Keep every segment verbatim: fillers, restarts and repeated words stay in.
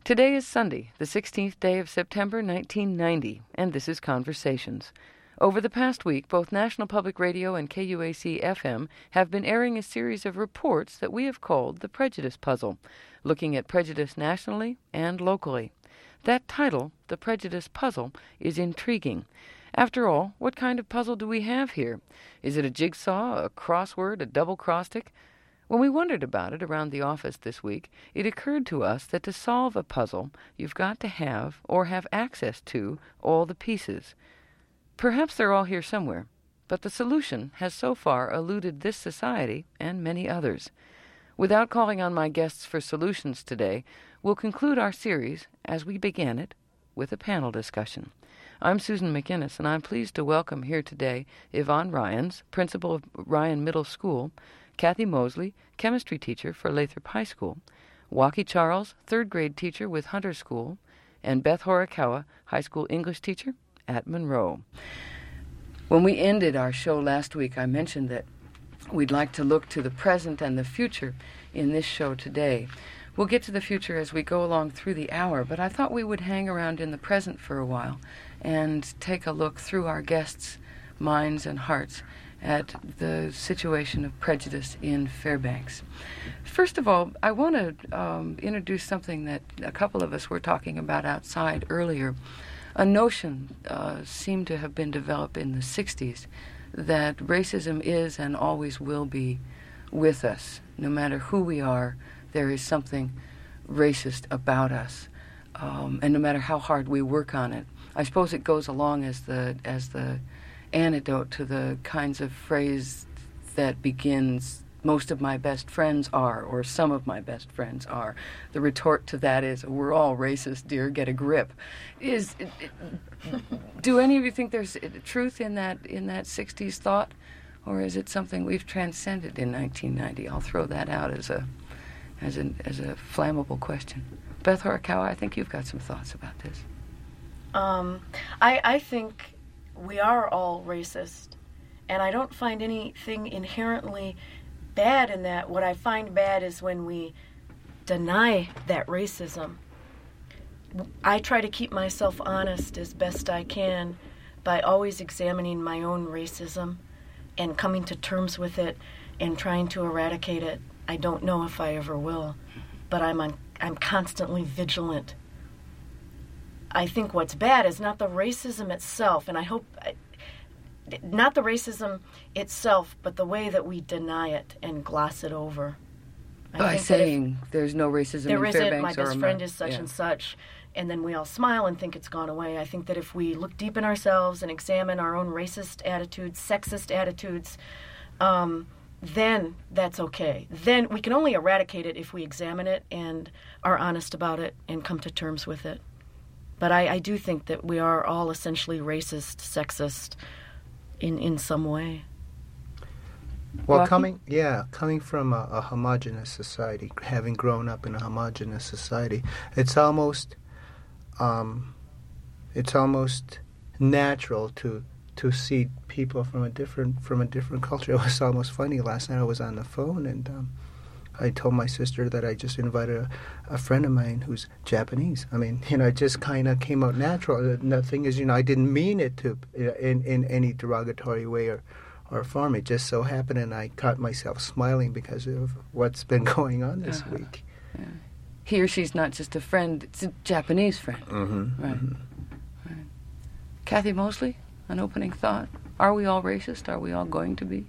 Today is Sunday, the sixteenth day of September, nineteen ninety, and this is Conversations. Over the past week, both National Public Radio and K U A C F M have been airing a series of reports that we have called The Prejudice Puzzle, looking at prejudice nationally and locally. That title, The Prejudice Puzzle, is intriguing. After all, what kind of puzzle do we have here? Is it a jigsaw, a crossword, a double acrostic? When we wondered about it around the office this week, it occurred to us that to solve a puzzle, you've got to have, or have access to, all the pieces. Perhaps they're all here somewhere, but the solution has so far eluded this society and many others. Without calling on my guests for solutions today, we'll conclude our series, as we began it, with a panel discussion. I'm Susan McInnes, and I'm pleased to welcome here today Yvonne Ryans, principal of Ryan Middle School, Kathy Mosley, chemistry teacher for Lathrop High School, Waki Charles, third grade teacher with Hunter School, and Beth Horikawa, high school English teacher at Monroe. When we ended our show last week, I mentioned that we'd like to look to the present and the future in this show today. We'll get to the future as we go along through the hour, but I thought we would hang around in the present for a while and take a look through our guests' minds and hearts at the situation of prejudice in Fairbanks. First of all, I want to um, introduce something that a couple of us were talking about outside earlier. A notion uh, seemed to have been developed in the sixties that racism is and always will be with us. No matter who we are, there is something racist about us, um, and no matter how hard we work on it. I suppose it goes along as the as the antidote to the kinds of phrase that begins, most of my best friends are, or some of my best friends are. The retort to that is, we're all racist, dear, get a grip. Is do any of you think there's truth in that in that sixties thought, or is it something we've transcended in nineteen ninety? I'll throw that out as a as an as a flammable question. Beth Horikawa, I think you've got some thoughts about this. Um, I I think we are all racist, and I don't find anything inherently bad in that. What I find bad is when we deny that racism. I try to keep myself honest as best I can by always examining my own racism and coming to terms with it and trying to eradicate it. I don't know if I ever will, but I'm on, I'm constantly vigilant. I think what's bad is not the racism itself, and I hope, not the racism itself, but the way that we deny it and gloss it over. I By saying there's no racism there in isn't, Fairbanks, my best or friend is such yeah. and such, and then we all smile and think it's gone away. I think that if we look deep in ourselves and examine our own racist attitudes, sexist attitudes, um, then that's okay. Then we can only eradicate it if we examine it and are honest about it and come to terms with it. But I, I do think that we are all essentially racist, sexist in, in some way. Well, Rocky? coming, yeah, coming from a, a homogenous society, having grown up in a homogenous society, it's almost, um, it's almost natural to to see people from a different from a different culture. It was almost funny. Last night I was on the phone and um, I told my sister that I just invited a, a friend of mine who's Japanese. I mean, you know, it just kind of came out natural. And the thing is, you know, I didn't mean it to in in any derogatory way or. or form. It just so happened, and I caught myself smiling because of what's been going on this uh-huh. week. Yeah. He or she's not just a friend, it's a Japanese friend. Mm-hmm. Right. Mm-hmm. right. Kathy Mosley, an opening thought. Are we all racist? Are we all going to be?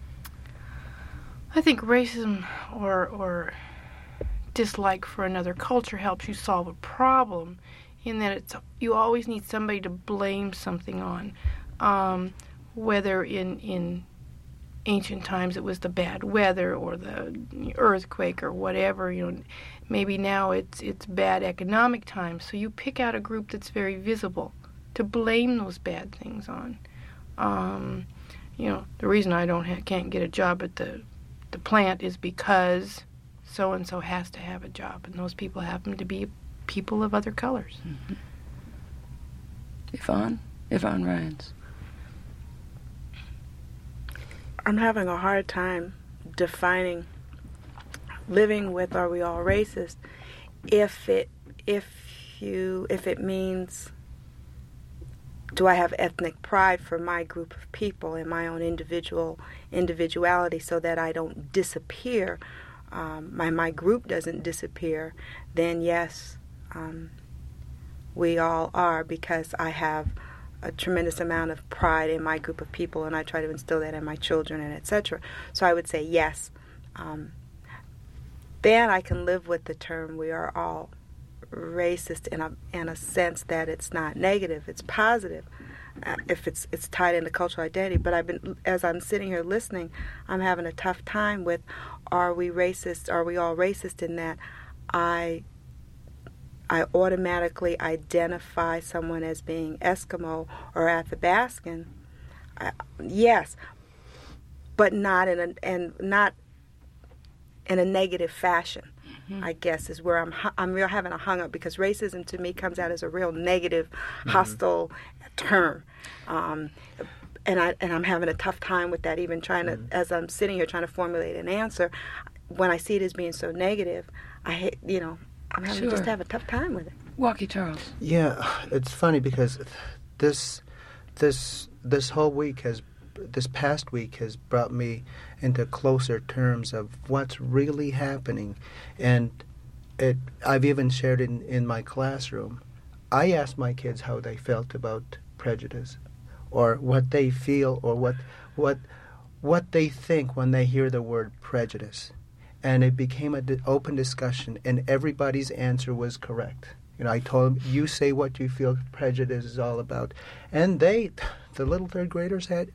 I think racism or or dislike for another culture helps you solve a problem in that it's you always need somebody to blame something on. Um, whether in, in ancient times it was the bad weather or the earthquake or whatever, you know, maybe now it's it's bad economic times. So you pick out a group that's very visible to blame those bad things on. Um, you know, the reason I don't ha- can't get a job at the the plant is because so and so has to have a job, and those people happen to be people of other colors. Mm-hmm. Yvonne, Yvonne Ryans. I'm having a hard time defining living with are we all racist if it if you, if it means, do I have ethnic pride for my group of people and my own individual individuality so that I don't disappear, um, my, my group doesn't disappear, then yes, um, we all are, because I have a tremendous amount of pride in my group of people, and I try to instill that in my children, and et cetera. So I would say yes. Um, then I can live with the term we are all racist in a in a sense that it's not negative, it's positive. Uh, if it's it's tied into cultural identity. But I've been, as I'm sitting here listening, I'm having a tough time with, are we racist? Are we all racist in that I I automatically identify someone as being Eskimo or Athabascan? Uh, yes, but not in a and not in a negative fashion. Mm-hmm. I guess is where I'm I'm real having a hung up, because racism to me comes out as a real negative, mm-hmm. hostile term, um, and I and I'm having a tough time with that. Even trying to, mm-hmm. as I'm sitting here trying to formulate an answer, when I see it as being so negative, I hate, you know, I'm having sure. just have a tough time with it. Walkie Charles. Yeah, it's funny because this this this whole week has this past week has brought me into closer terms of what's really happening, and it I've even shared it in, in my classroom. I asked my kids how they felt about prejudice, or what they feel, or what what what they think when they hear the word prejudice, and it became an open discussion, and everybody's answer was correct. You know, I told them, you say what you feel prejudice is all about, and they, the little third graders, had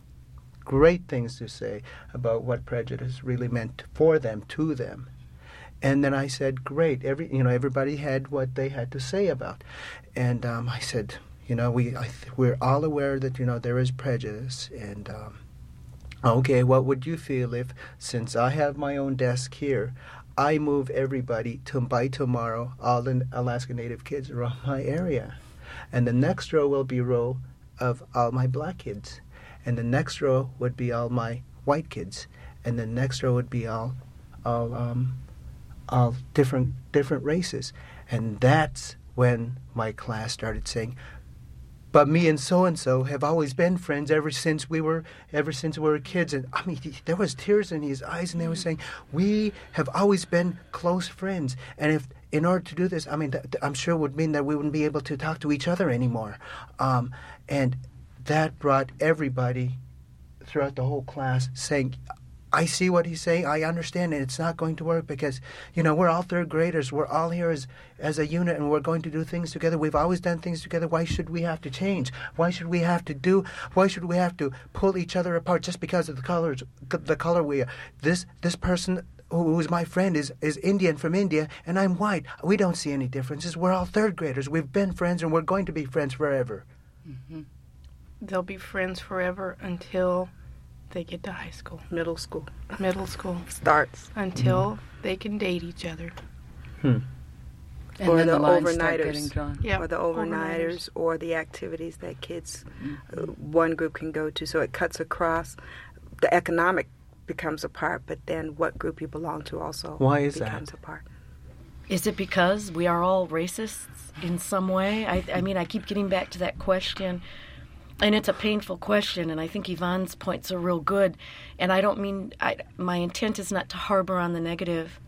great things to say about what prejudice really meant for them, to them. And then I said, great, every you know, everybody had what they had to say about. And um, I said, you know, we I th- we're all aware that, you know, there is prejudice. And um, okay, what would you feel if, since I have my own desk here, I move everybody to by tomorrow, all the Alaska Native kids around my area, and the next row will be row of all my black kids, and the next row would be all my white kids, and the next row would be all, all, um, all different different races, and that's when my class started saying, but me and so and so have always been friends ever since we were ever since we were kids. And I mean, there was tears in his eyes, and they were saying, we have always been close friends. And if in order to do this, I mean, th- I'm sure it would mean that we wouldn't be able to talk to each other anymore. Um, and that brought everybody throughout the whole class saying, I see what he's saying. I understand it. It's not going to work because, you know, we're all third graders. We're all here as as a unit, and we're going to do things together. We've always done things together. Why should we have to change? Why should we have to do? Why should we have to pull each other apart just because of the colors, the color we are? This this person who is my friend is is Indian from India, and I'm white. We don't see any differences. We're all third graders. We've been friends, and we're going to be friends forever. Mm-hmm. They'll be friends forever until they get to high school. Middle school. Middle school. Starts. Until mm. they can date each other. Hmm. And or then the, the lines start getting overnighters. drawn. Yep. Or the overnighters, Overnighters. or the activities that kids, Mm-hmm. uh, one group can go to. So it cuts across. The economic becomes a part, but then what group you belong to also Why is becomes that? a part. Is it because we are all racists in some way? I, I mean, I keep getting back to that question. And it's a painful question, and I think Yvonne's points are real good. And I don't mean, I, my intent is not to harbor on the negative.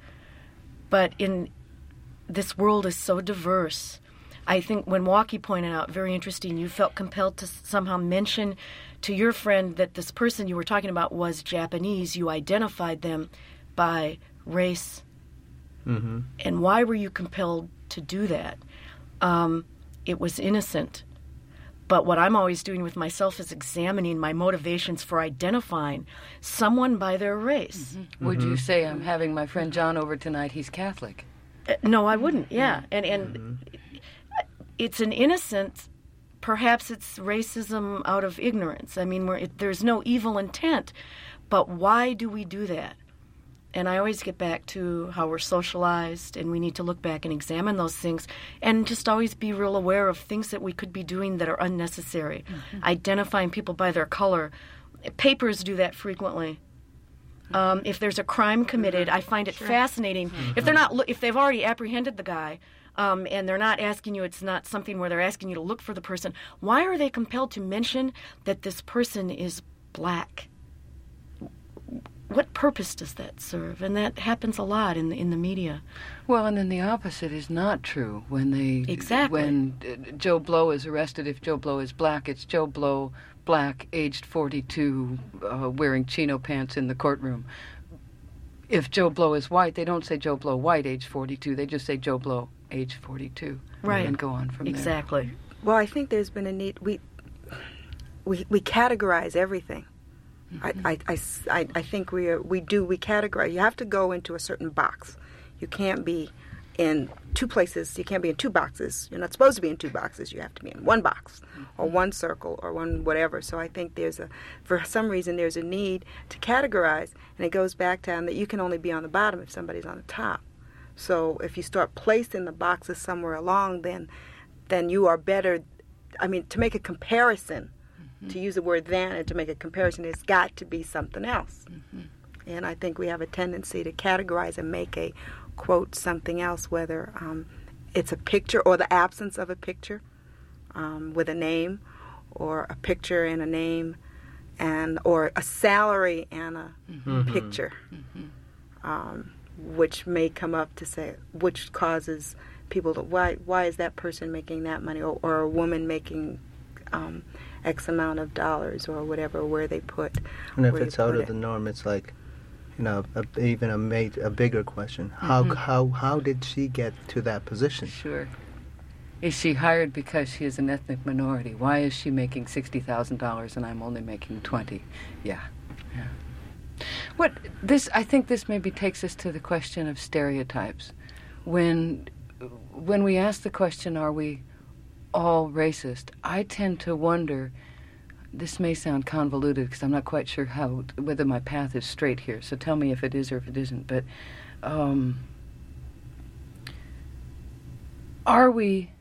But in this world is so diverse. I think when Walkie pointed out, very interesting, you felt compelled to somehow mention to your friend that this person you were talking about was Japanese. You identified them by race. Mm-hmm. And why were you compelled to do that? Um, it was innocent. But what I'm always doing with myself is examining my motivations for identifying someone by their race. Mm-hmm. Would you say, I'm having my friend John over tonight, he's Catholic? Uh, no, I wouldn't, yeah. And and Mm-hmm. it's an innocent, perhaps it's racism out of ignorance. I mean, we're, it, there's no evil intent. But why do we do that? And I always get back to how we're socialized, and we need to look back and examine those things and just always be real aware of things that we could be doing that are unnecessary. Mm-hmm. Identifying people by their color. Papers do that frequently. Um, if there's a crime committed, I find it Sure. fascinating. Mm-hmm. If they're not, if they've already apprehended the guy, um, and they're not asking you, it's not something where they're asking you to look for the person, why are they compelled to mention that this person is black? What purpose does that serve? And that happens a lot in the, in the media. Well, and then the opposite is not true. When they exactly when uh, Joe Blow is arrested, if Joe Blow is black, it's Joe Blow, black, aged forty-two, uh, wearing chino pants in the courtroom. If Joe Blow is white, they don't say Joe Blow, white, age forty-two. They just say Joe Blow, age forty-two, right, and go on from exactly. there. Exactly. Well, I think there's been a need. We we we categorize everything. Mm-hmm. I, I, I, I think we are, we do we categorize. You have to go into a certain box. You can't be in two places. You can't be in two boxes. You're not supposed to be in two boxes. You have to be in one box, mm-hmm. or one circle, or one whatever. So I think there's a, for some reason, there's a need to categorize, and it goes back to that you can only be on the bottom if somebody's on the top. So if you start placing the boxes somewhere along, then, then you are better. I mean, to make a comparison. To use the word than and to make a comparison, it's got to be something else. Mm-hmm. And I think we have a tendency to categorize and make a, quote, something else, whether um, it's a picture or the absence of a picture um, with a name, or a picture and a name, and or a salary and a mm-hmm. picture, mm-hmm. Um, which may come up to say, which causes people to, why, why is that person making that money, or, or a woman making um, X amount of dollars or whatever, where they put. And if it's out of it. the norm, it's like, you know, a, even a made, a bigger question. How mm-hmm. how how did she get to that position? Sure. Is she hired because she is an ethnic minority? Why is she making sixty thousand dollars and I'm only making twenty? Yeah, yeah. What this I think this maybe takes us to the question of stereotypes. When when we ask the question, are we all racist, I tend to wonder, this may sound convoluted because I'm not quite sure how, whether my path is straight here, so tell me if it is or if it isn't, but um, are we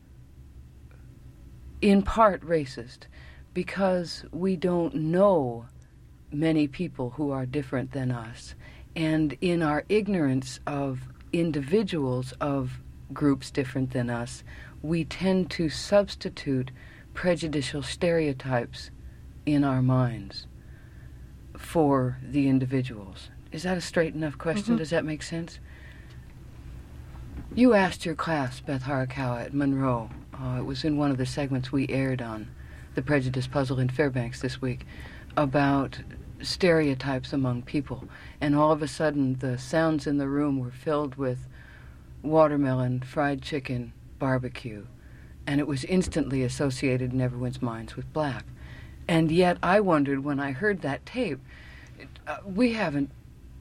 in part racist because we don't know many people who are different than us, and in our ignorance of individuals of groups different than us, we tend to substitute prejudicial stereotypes in our minds for the individuals. Is that a straight enough question? Mm-hmm. Does that make sense? You asked your class, Beth Harakawa, at Monroe. Uh, it was in one of the segments we aired on the Prejudice Puzzle in Fairbanks this week, about stereotypes among people. And all of a sudden, the sounds in the room were filled with watermelon, fried chicken, barbecue, and it was instantly associated in everyone's minds with black. And yet I wondered when I heard that tape, uh, we haven't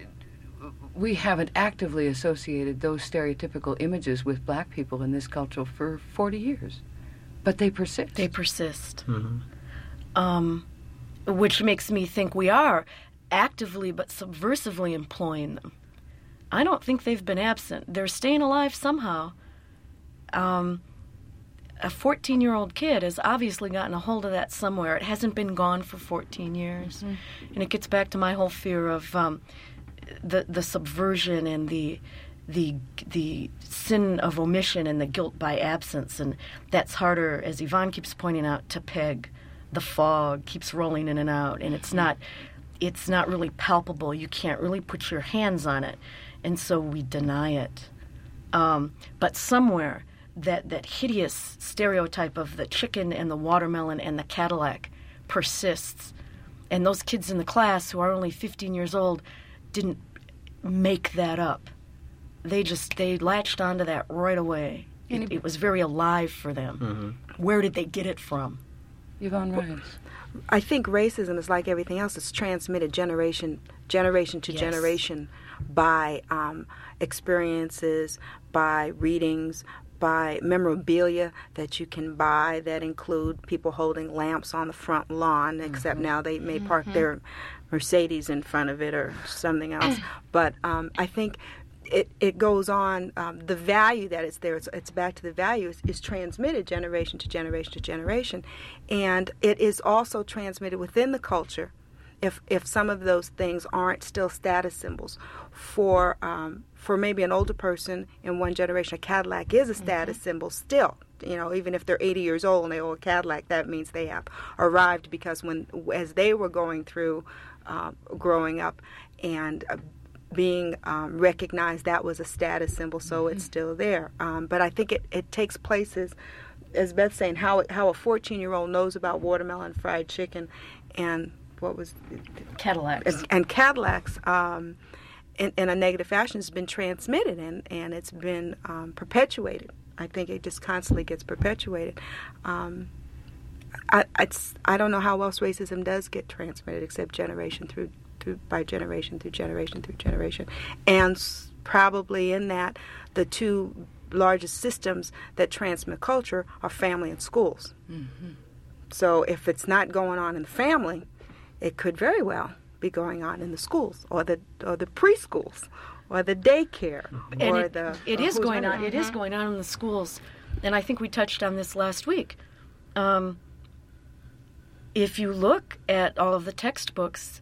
we haven't actively associated those stereotypical images with black people in this culture for forty years, but they persist. They persist. Mm-hmm. Um, which makes me think we are actively but subversively employing them. I don't think they've been absent. They're staying alive somehow. Um, a fourteen-year-old kid has obviously gotten a hold of that somewhere. It hasn't been gone for fourteen years. Mm-hmm. And it gets back to my whole fear of um, the the subversion and the the the sin of omission and the guilt by absence. And that's harder, as Yvonne keeps pointing out, to peg. The fog keeps rolling in and out, and it's not it's not really palpable. You can't really put your hands on it. And so we deny it. Um, but somewhere, that, that hideous stereotype of the chicken and the watermelon and the Cadillac persists. And those kids in the class who are only fifteen years old didn't make that up. They just, they latched onto that right away. It, it was very alive for them. Mm-hmm. Where did they get it from? Yvonne Ryans. I think racism is like everything else. It's transmitted generation generation to yes. generation by um, experiences, by readings, by memorabilia that you can buy that include people holding lamps on the front lawn, except mm-hmm. now they may park mm-hmm. their Mercedes in front of it or something else. But um, I think it, it goes on, um, the value that is there, it's, it's back to the value, is, is transmitted generation to generation to generation. And it is also transmitted within the culture if if some of those things aren't still status symbols. For um, for maybe an older person in one generation, a Cadillac is a status mm-hmm. symbol still. You know, even if they're eighty years old and they own a Cadillac, that means they have arrived, because when as they were going through uh, growing up and uh, being um, recognized, that was a status symbol, so mm-hmm. it's still there. Um, but I think it, it takes places, as Beth's saying, how how a fourteen-year-old knows about watermelon fried chicken and what was Cadillacs. And Cadillacs um, in, in a negative fashion has been transmitted, and, and it's been um, perpetuated. I think it just constantly gets perpetuated. Um, I, it's, I don't know how else racism does get transmitted except generation through, through by generation through generation through generation. And s- probably in that, the two largest systems that transmit culture are family and schools. Mm-hmm. So if it's not going on in the family, it could very well be going on in the schools or the or the preschools or the daycare and or it, the it or is going on. Mm-hmm. It is going on in the schools, and I think we touched on this last week. Um, if you look at all of the textbooks,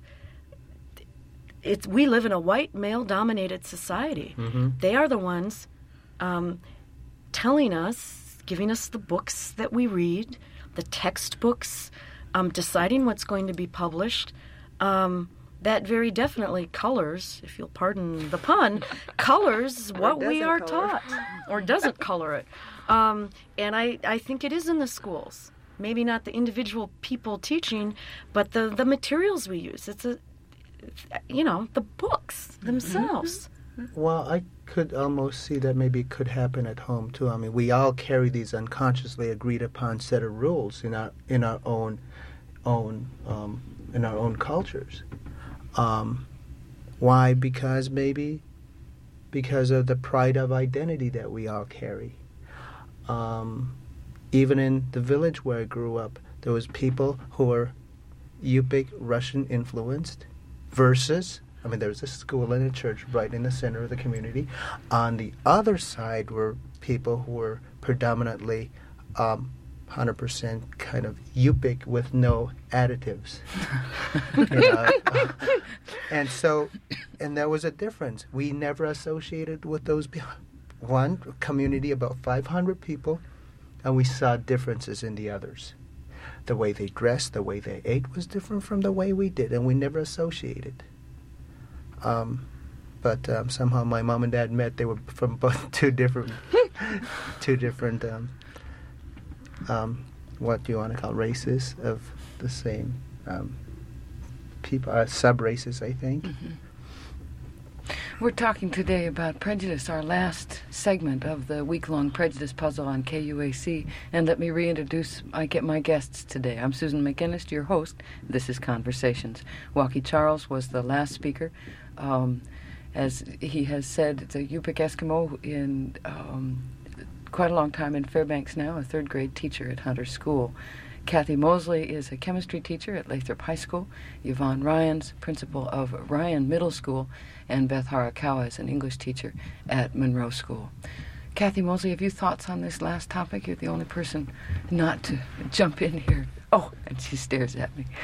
it's we live in a white male-dominated society. Mm-hmm. They are the ones um, telling us, giving us the books that we read, the textbooks, um, deciding what's going to be published. Um, that very definitely colors, if you'll pardon the pun, colors what we are color. taught, or doesn't color it. Um, and I, I think it is in the schools. Maybe not the individual people teaching, but the, the materials we use. It's a, you know, the books themselves. Well, I could almost see that maybe it could happen at home too. I mean, we all carry these unconsciously agreed upon set of rules in our in our own own um, in our own cultures. Um, why? Because maybe because of the pride of identity that we all carry. Um, even in the village where I grew up, there was people who were Yupik Russian influenced versus, I mean, there was a school and a church right in the center of the community. On the other side were people who were predominantly um, one hundred percent kind of Yupik with no additives. you know? uh, and so, and there was a difference. We never associated with those. Be- one community, about five hundred people, and we saw differences in the others. The way they dressed, the way they ate was different from the way we did, and we never associated. Um, but um, somehow my mom and dad met. They were from both two different, two different, um, um, what do you want to call races of the same um, people, uh, sub-races, I think. Mm-hmm. We're talking today about prejudice, our last segment of the week-long prejudice puzzle on K U A C. And let me reintroduce I get my guests today. I'm Susan McGinnis, your host. This is Conversations. Walkie Charles was the last speaker. Um, as he has said, it's a Yupik Eskimo in um, quite a long time in Fairbanks now, a third-grade teacher at Hunter School. Kathy Mosley is a chemistry teacher at Lathrop High School. Yvonne Ryans, principal of Ryan Middle School. And Beth Harakawa is an English teacher at Monroe School. Kathy Mosley, have you thoughts on this last topic? You're the only person not to jump in here. Oh, and she stares at me.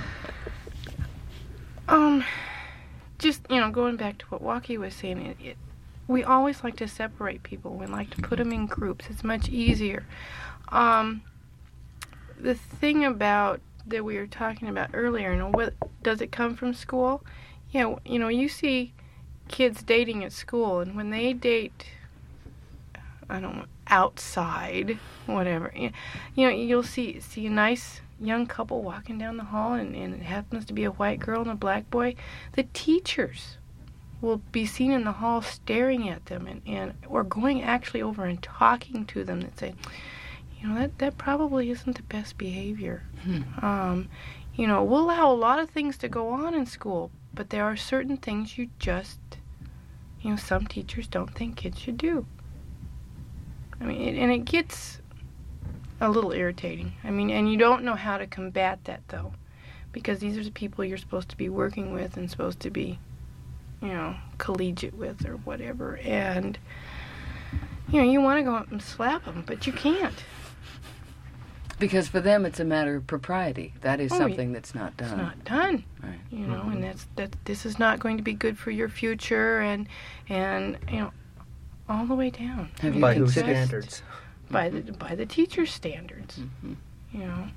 um, just, you know, going back to what Walkie was saying, it, it, we always like to separate people. We like to put them in groups. It's much easier. Um, the thing about that we were talking about earlier, you know, what, does it come from school? Yeah, you know, you see kids dating at school, and when they date, I don't know, outside, whatever, you know, you'll see see a nice young couple walking down the hall, and, and it happens to be a white girl and a black boy. The teachers will be seen in the hall staring at them, and, and or going actually over and talking to them and saying, you know, that, that probably isn't the best behavior. Hmm. Um, you know, we'll allow a lot of things to go on in school, but there are certain things you just, you know, some teachers don't think kids should do. I mean, it, and it gets a little irritating. I mean, and you don't know how to combat that, though, because these are the people you're supposed to be working with and supposed to be, you know, collegiate with or whatever. And, you know, you want to go up and slap them, but you can't. Because for them it's a matter of propriety. That is Oh, something that's not done. It's not done. Right. You know, Mhm. and that's that. This is not going to be good for your future, and and you know, all the way down. Have you By whose considered- standards? By the by the teacher's standards. Mhm. You know,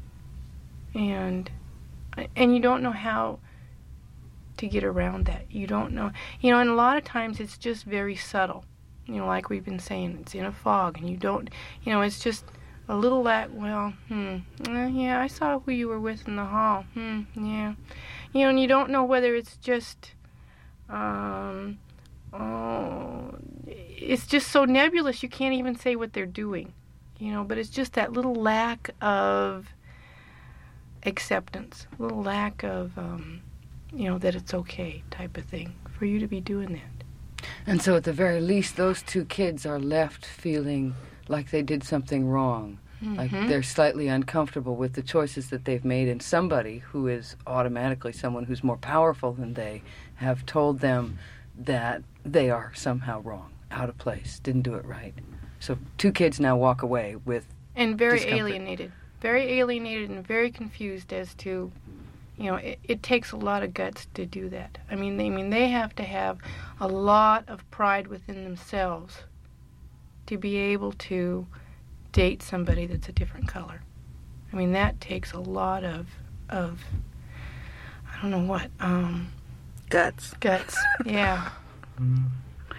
and and you don't know how to get around that. You don't know. You know, and a lot of times it's just very subtle. You know, like we've been saying, it's in a fog, and you don't. You know, it's just a little lack. Well, hmm, uh, yeah, I saw who you were with in the hall. Hmm, yeah, you know, and you don't know whether it's just, um, oh, it's just so nebulous. You can't even say what they're doing. You know, but it's just that little lack of acceptance, a little lack of, um, you know, that it's okay type of thing for you to be doing that. And so at the very least, those two kids are left feeling like they did something wrong. Like Mhm. they're slightly uncomfortable with the choices that they've made, and somebody who is automatically someone who's more powerful than they have told them that they are somehow wrong, out of place, didn't do it right. So two kids now walk away with And very discomfort. alienated. Very alienated and very confused as to, you know, it, it takes a lot of guts to do that. I mean, they, I mean, they have to have a lot of pride within themselves to be able to date somebody that's a different color. I mean, that takes a lot of, of I don't know what, um, Guts. guts. Yeah. Mm.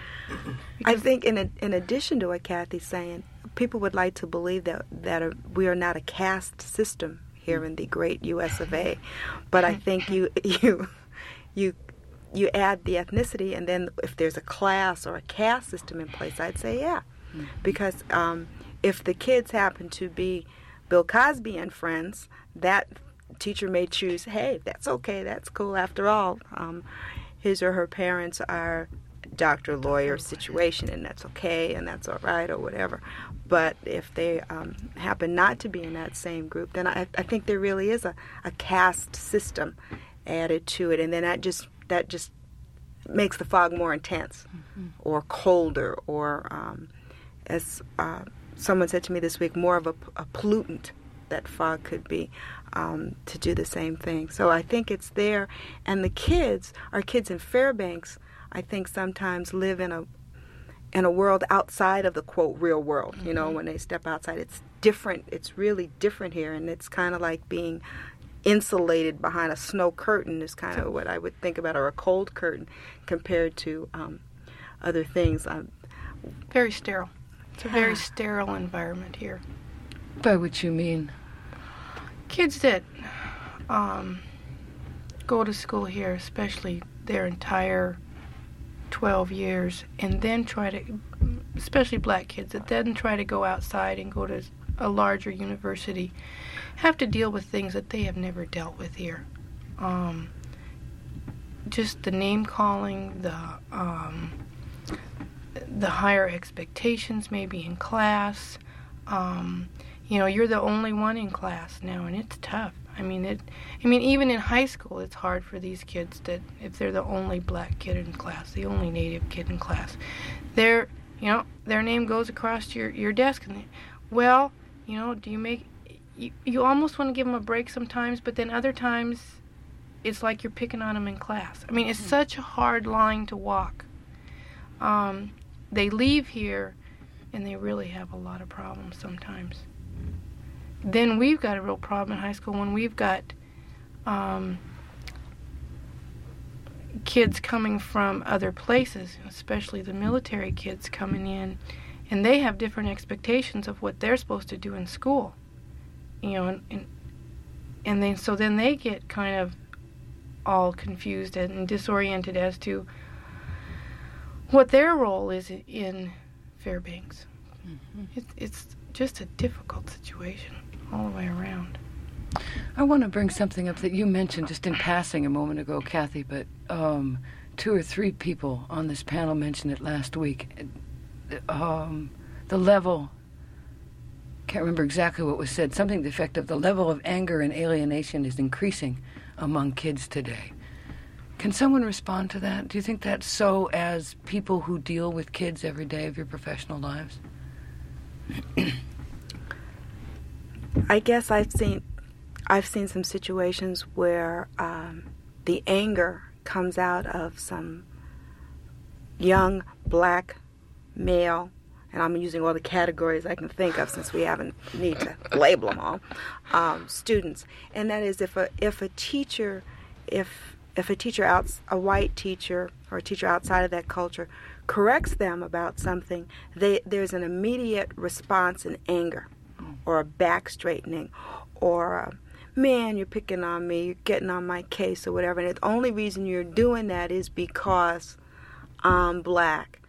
I think in a, in addition to what Kathy's saying, people would like to believe that that are, we are not a caste system here in the great U S of A, but I think you you you you add the ethnicity, and then if there's a class or a caste system in place, I'd say yeah, because um, if the kids happen to be Bill Cosby and friends, that teacher may choose, hey, that's okay, that's cool. After all, um, his or her parents are doctor, lawyer situation, and that's okay, and that's all right, or whatever. But if they um, happen not to be in that same group, then I, I think there really is a, a caste system added to it, and then that just that just makes the fog more intense, mm-hmm. or colder, or um, as uh, someone said to me this week, more of a, a pollutant that fog could be, um, to do the same thing. So I think it's there, and the kids, our kids in Fairbanks, I think sometimes live in a in a world outside of the quote real world. You know, mm-hmm. when they step outside, it's different. It's really different here, and it's kind of like being insulated behind a snow curtain is kind of what I would think about, or a cold curtain compared to um, other things. Um, very sterile. It's a very sterile environment here. By which you mean? Kids that um, go to school here, especially their entire twelve years, and then try to, especially black kids, that then try to go outside and go to a larger university, have to deal with things that they have never dealt with here. Um, just the name calling, the um, the higher expectations maybe in class. Um, you know, you're the only one in class now, and it's tough. I mean, it. I mean, even in high school, it's hard for these kids that if they're the only black kid in class, the only native kid in class, they're, you know, their name goes across your your desk, and they, well, you know, do you make? You, you almost want to give them a break sometimes, but then other times, it's like you're picking on them in class. I mean, it's mm-hmm. such a hard line to walk. Um, they leave here, and they really have a lot of problems sometimes. Then we've got a real problem in high school when we've got um, kids coming from other places, especially the military kids coming in, and they have different expectations of what they're supposed to do in school. You know, and and, and then so then they get kind of all confused and disoriented as to what their role is in Fairbanks. Mm-hmm. It, it's just a difficult situation all the way around. I want to bring something up that you mentioned just in passing a moment ago, Kathy, but um, two or three people on this panel mentioned it last week. Um, the level, can't remember exactly what was said, something to the effect of the level of anger and alienation is increasing among kids today. Can someone respond to that? Do you think that's so as people who deal with kids every day of your professional lives? I guess I've seen I've seen some situations where um, the anger comes out of some young black male, and I'm using all the categories I can think of since we haven't need to label them all, um, students. And that is if a if a teacher, if if a teacher out a white teacher or a teacher outside of that culture corrects them about something, they there's an immediate response in anger, or a back straightening, or a, man, you're picking on me, you're getting on my case, or whatever. And the only reason you're doing that is because I'm black.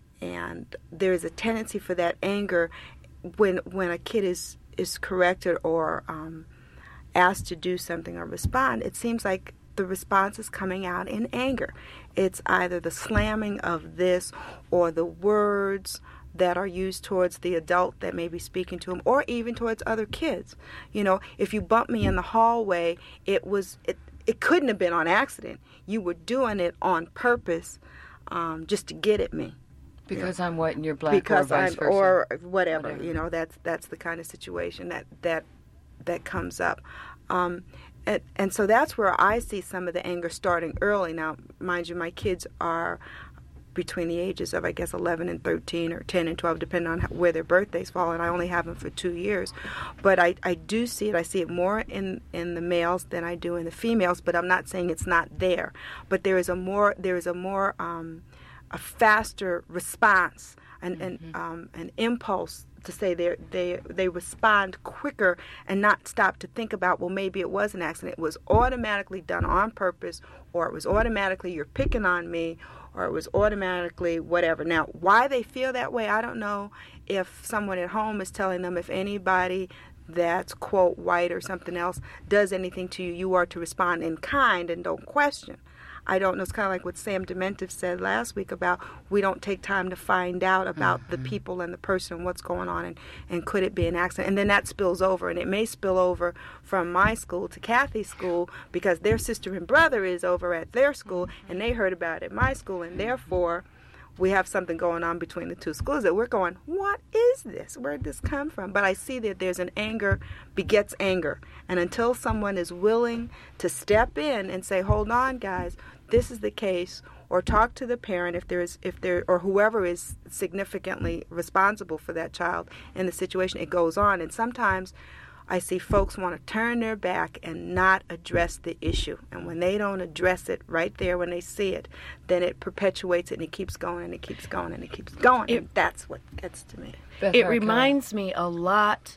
And there's a tendency for that anger when when a kid is, is corrected or um, asked to do something or respond. It seems like the response is coming out in anger. It's either the slamming of this or the words that are used towards the adult that may be speaking to him, or even towards other kids. You know, if you bump me in the hallway, it was it, it couldn't have been on accident. You were doing it on purpose, um, just to get at me. Because I'm white and you're black, because or vice I'm, versa. or whatever, whatever. You know, that's that's the kind of situation that that that comes up. Um, and, and so that's where I see some of the anger starting early. Now, mind you, my kids are between the ages of, I guess, eleven and thirteen, or ten and twelve, depending on how, where their birthdays fall, and I only have them for two years. But I, I do see it. I see it more in, in the males than I do in the females, but I'm not saying it's not there. But there is a more, there is a more, um, a faster response, and, mm-hmm. and um, an impulse to say they they they respond quicker and not stop to think about, well, maybe it was an accident. It was automatically done on purpose, or it was automatically you're picking on me, or it was automatically whatever. Now, why they feel that way, I don't know. If someone at home is telling them, if anybody that's, quote, white or something else does anything to you, you are to respond in kind and don't question. I don't know. It's kind of like what Sam Dementive said last week about we don't take time to find out about mm-hmm. the people and the person and what's going on, and, and could it be an accident? And then that spills over, and it may spill over from my school to Kathy's school because their sister and brother is over at their school, and they heard about it at my school, and therefore we have something going on between the two schools that we're going, what is this? Where did this come from? But I see that there's an anger begets anger. And until someone is willing to step in and say, hold on, guys, this is the case, or talk to the parent if there is, if there, or whoever is significantly responsible for that child in the situation, it goes on. And sometimes I see folks want to turn their back and not address the issue. And when they don't address it right there when they see it, then it perpetuates it, and it keeps going and it keeps going and it keeps going. It, and that's what gets to me. Beth it reminds me a lot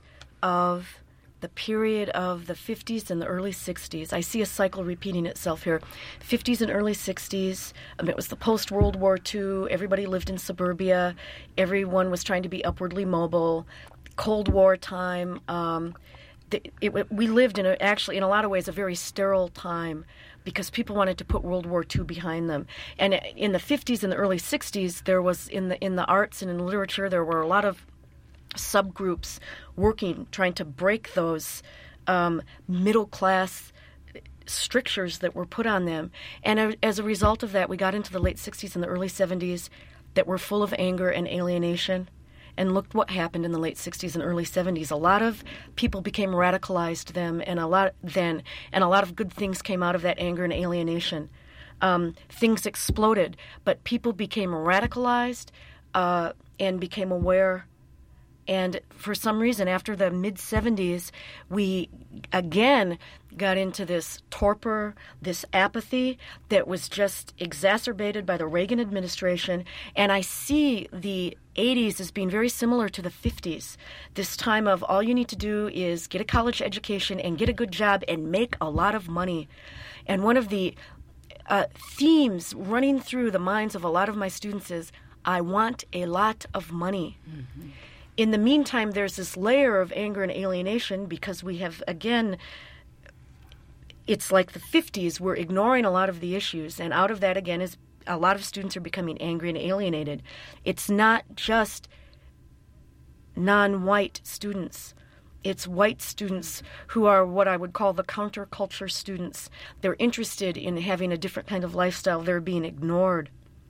of the period of the fifties and the early sixties. I see a cycle repeating itself here. fifties and early sixties, um, it was the post-World War Two. Everybody lived in suburbia. Everyone was trying to be upwardly mobile. Cold War time. Um, It, it, we lived in a, actually in a lot of ways a very sterile time because people wanted to put World War Two behind them. And in the fifties and the early sixties, there was in the in the arts and in literature there were a lot of subgroups working, trying to break those um, middle class strictures that were put on them. And as a result of that, we got into the late sixties and the early seventies that were full of anger and alienation. And look what happened in the late sixties and early seventies. A lot of people became radicalized them, and a lot then, and a lot of good things came out of that anger and alienation. Um, things exploded, but people became radicalized uh, and became aware. And for some reason, after the mid-seventies, we again got into this torpor, this apathy that was just exacerbated by the Reagan administration. And I see the eighties as being very similar to the fifties. This time of all you need to do is get a college education and get a good job and make a lot of money. And one of the uh, themes running through the minds of a lot of my students is, I want a lot of money. Mm-hmm. In the meantime, there's this layer of anger and alienation because we have, again, it's like the fifties, we're ignoring a lot of the issues, and out of that, again, is a lot of students are becoming angry and alienated. It's not just non-white students. It's white students who are what I would call the counterculture students. They're interested in having a different kind of lifestyle. They're being ignored.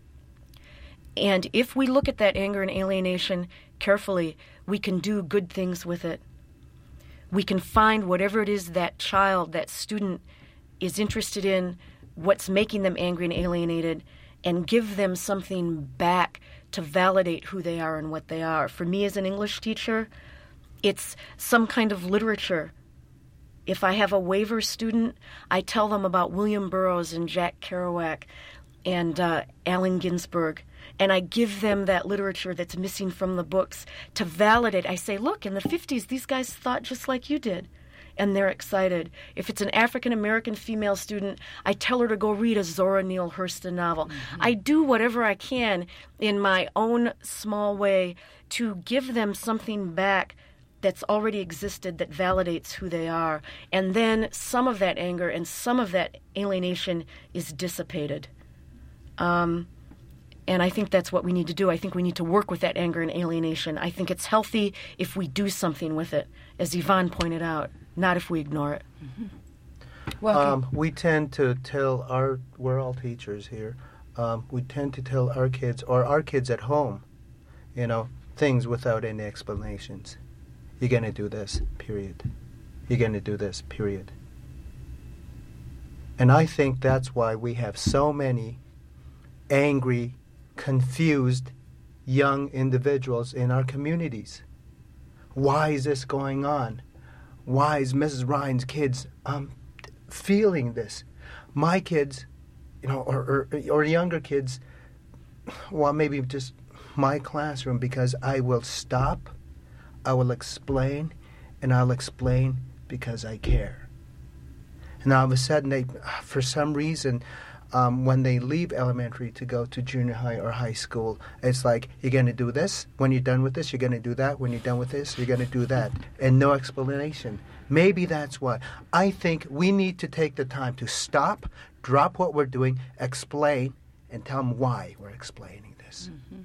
And if we look at that anger and alienation carefully, we can do good things with it. we can find whatever it is that child, that student is interested in, what's making them angry and alienated, and give them something back to validate who they are and what they are. For me as an English teacher, it's some kind of literature. If I have a waiver student, I tell them about William Burroughs and Jack Kerouac and uh, Allen Ginsberg, and I give them that literature that's missing from the books to validate. I say, look, in the fifties, these guys thought just like you did, and they're excited. If it's an African-American female student, I tell her to go read a Zora Neale Hurston novel. Mm-hmm. I do whatever I can in my own small way to give them something back that's already existed that validates who they are. And then some of that anger and some of that alienation is dissipated. Um, and I think that's what we need to do. I think we need to work with that anger and alienation. I think it's healthy if we do something with it, as Yvonne pointed out, not if we ignore it. Mm-hmm. Well, um, we tend to tell our, we're all teachers here, um, we tend to tell our kids, or our kids at home, you know, things without any explanations. You're going to do this, period. You're going to do this, period. And I think that's why we have so many angry, confused young individuals in our communities. Why is this going on? Why is Missus Ryan's kids um, feeling this? My kids, you know, or, or, or younger kids, well, maybe just my classroom, because I will stop, I will explain, and I'll explain because I care. And all of a sudden, they, for some reason, um, when they leave elementary to go to junior high or high school, it's like, you're going to do this. When you're done with this, you're going to do that. When you're done with this, you're going to do that. And no explanation. Maybe that's why. I think we need to take the time to stop, drop what we're doing, explain, and tell them why we're explaining this. Mm-hmm.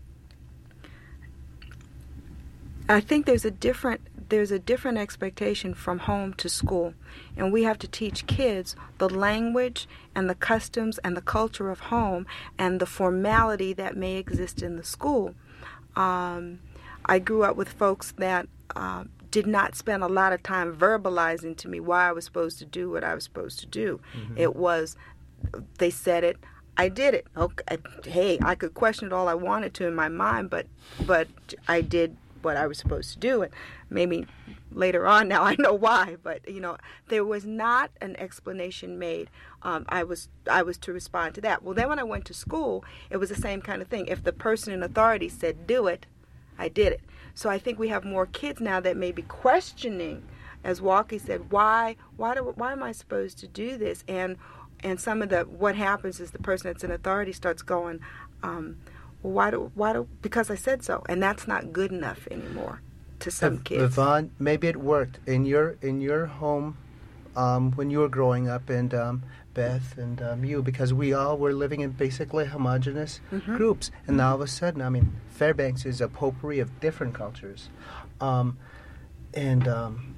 I think there's a different there's a different expectation from home to school, and we have to teach kids the language and the customs and the culture of home and the formality that may exist in the school. Um, I grew up with folks that uh, did not spend a lot of time verbalizing to me why I was supposed to do what I was supposed to do. Mm-hmm. It was, they said it, I did it. Okay, hey, I could question it all I wanted to in my mind, but but I did what I was supposed to do, and maybe later on now I know why, but you know, there was not an explanation made. Um, I was I was to respond to that. Well, then when I went to school, it was the same kind of thing. If the person in authority said do it, I did it. So I think we have more kids now that may be questioning, as Walkie said, why why do why am I supposed to do this? And and some of the what happens is the person that's in authority starts going, um, Why do, why do, because I said so. And that's not good enough anymore to some uh, kids. Yvonne, maybe it worked in your in your home um, when you were growing up, and um, Beth and um, you, because we all were living in basically homogenous mm-hmm. groups. And now all of a sudden, I mean, Fairbanks is a potpourri of different cultures. Um, and um,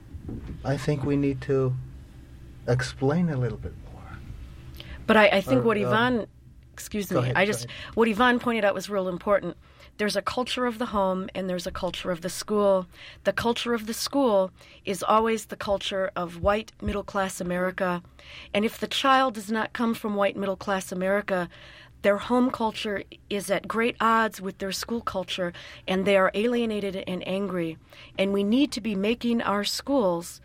I think we need to explain a little bit more. But I, I think or, what Yvonne... Um, Excuse Go me. ahead, I just what Yvonne pointed out was real important. There's a culture of the home and there's a culture of the school. The culture of the school is always the culture of white middle-class America. And if the child does not come from white middle-class America, their home culture is at great odds with their school culture, and they are alienated and angry. And we need to be making our schools